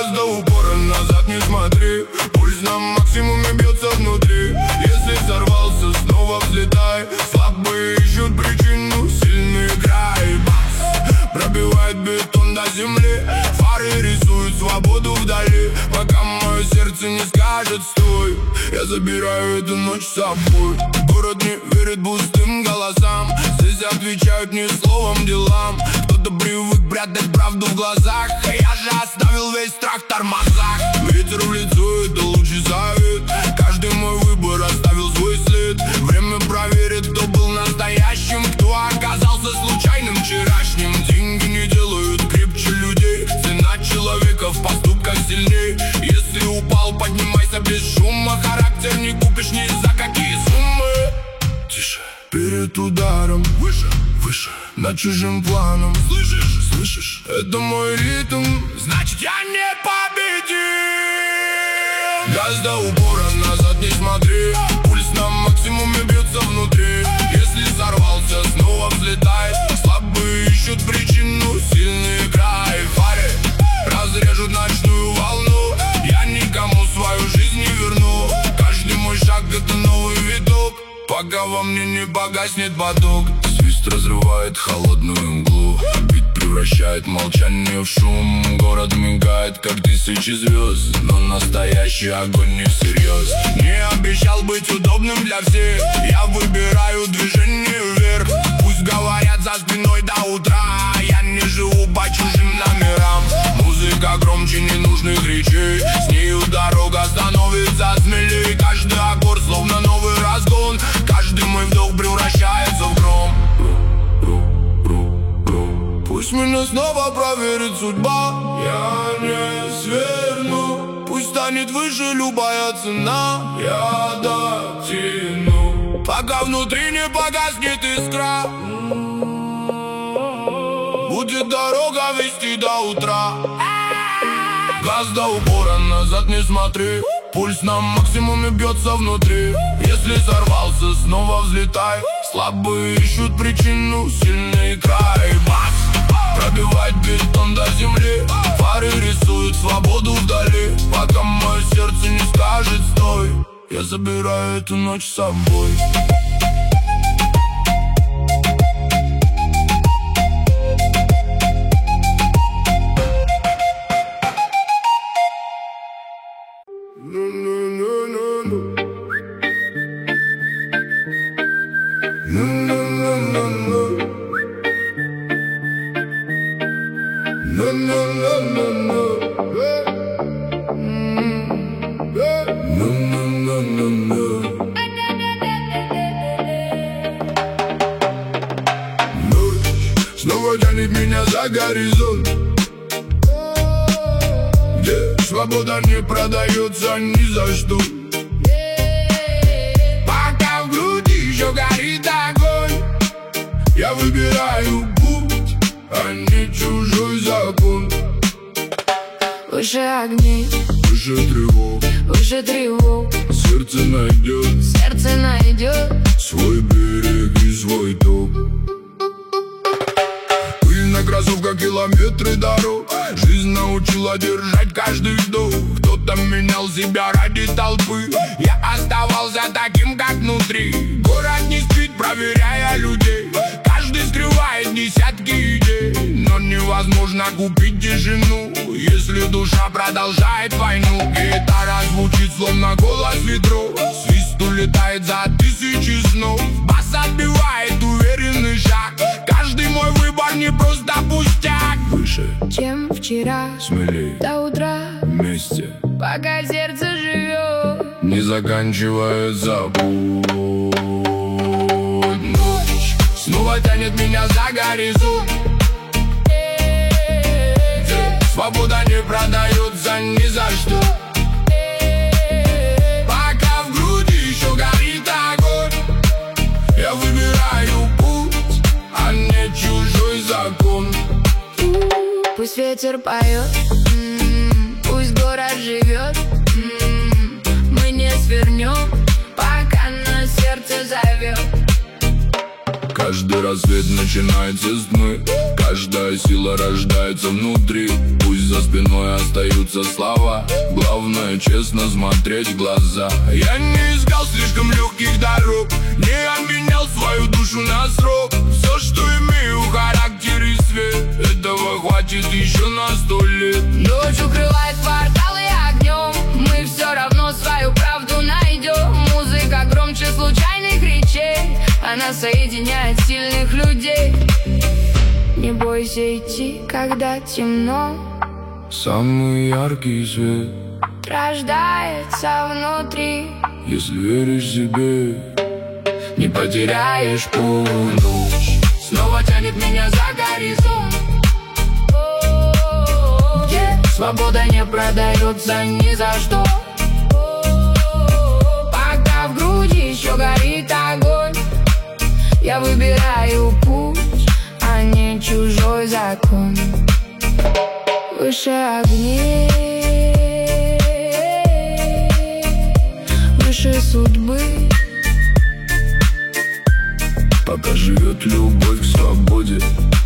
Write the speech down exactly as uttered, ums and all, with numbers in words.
Газ до упора, назад не смотри. Пульс на максимуме бьется внутри. Если сорвался, снова взлетай. Слабые ищут причину, сильный играй. Бас пробивает бетон до земли. Фары рисуют свободу вдали. Пока мое сердце не скажет стой, я забираю эту ночь с собой. Город не верит пустым голосам. Здесь отвечают не словом, делам. Кто-то привык прятать правду в глазах, а я же оставил весь страх в тормозах. Ветер в лицо, это лучший совет. Каждый мой выбор оставил свой след. Время проверит, кто был настоящим, кто оказался случайным вчерашним. Деньги не делают крепче людей. Цена человека в поступках сильней. Если упал, поднимайся без шума. Характер не купишь ни за какие суммы. Тише. Перед ударом выше, выше, над чужим планом. Слышишь, слышишь, это мой ритм, значит я не победил. Газ до упора, назад не смотри. Пульс на максимуме бьется внутри. Если сорвался, снова взлетай. Слабые ищут причину, сильный играй. Фары разрежут ночную волну. Я никому свою жизнь не верну. Каждый мой шаг это новый виток, пока во мне не погаснет поток. Свист разрывает холодную мглу. Бит превращает молчание в шум. Город мигает, как тысячи звезд, но настоящий огонь не всерьез. Не обещал быть удобным для всех. Я выбираю движение вверх. Пусть говорят за спиной до утра. Я не живу по чужим номерам. Музыка громче ненужных речей. С нею дорога становится смелее. Каждый аккорд словно новый разгон. Каждый мой вдох превращается в гром. Пусть меня снова проверит судьба, я не сверну. Пусть станет выше любая цена, я дотяну, пока внутри не погаснет искра. Будет дорога вести до утра. Газ до упора, назад не смотри. Пульс на максимуме бьется внутри. Если сорвался, снова взлетай. Слабые ищут причину, сильный край. Бас пробивает бетон до земли. Фары рисуют свободу вдали. Пока мое сердце не скажет стой, я забираю эту ночь с собой. Снова тянет меня за горизонт, где свобода не продается ни за что. Пока в груди еще горит огонь, я выбираю путь, а не чужой закон. Выше огней, выше тревог, выше тревог. Сердце найдет, сердце найдет свой берег и свой ток. Пыль на кроссовках, километры дорог. Жизнь научила держать каждый вдох. Кто-то менял себя ради толпы, я оставался таким, как внутри. Город не спит, проверяя людей. Каждый скрывает десятки идей, но невозможно купить тишину, если душа продолжает войну. Гитара звучит словно голос ветров. Свист улетает за тысячи снов. Бас отбивает уверенный шаг. Каждый мой выбор не просто пустяк. Выше, чем вчера, смелей, до утра вместе, пока сердце живет, не заканчивается путь. Ночь снова тянет меня за горизонт, где свобода не продается ни за что. Пока в груди еще горит огонь, я выбираю путь, а не чужой закон. Пусть ветер поет, м-м, пусть город живет, м-м, мы не свернем, пока нас сердце зовет. Каждый раз рассвет начинается с тьмы. Каждая сила рождается внутри. Пусть за спиной остаются слова, главное честно смотреть в глаза. Я не искал слишком легких дорог, не обменял свою душу на срок. Все, что имею, характер и свет, этого хватит еще на сто лет. Ночь укрывает кварталы огнем, мы все равно свою правду найдем. Музыка громче случайных речей, она соединяет сильных людей. Не бойся идти, когда темно. Самый яркий свет Рождается внутри. если веришь себе, Не потеряешь путь. Снова тянет меня за горизонт, где свобода не продается ни за что. Пока в груди еще горит огонь, я выбираю путь, а не чужой закон. Выше огней, выше судьбы. пока живет любовь к свободе.